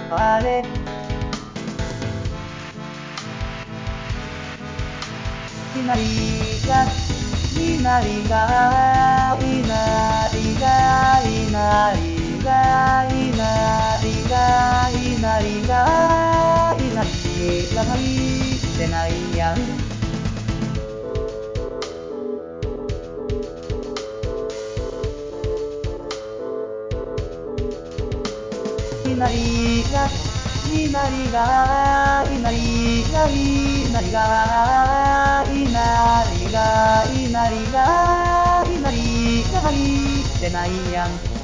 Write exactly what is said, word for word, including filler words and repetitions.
あれいないがいないがいないがいないがいないがいないがいないが入ってないやんいないがいないがいないがいないがいないがいないがいないが入ってないやん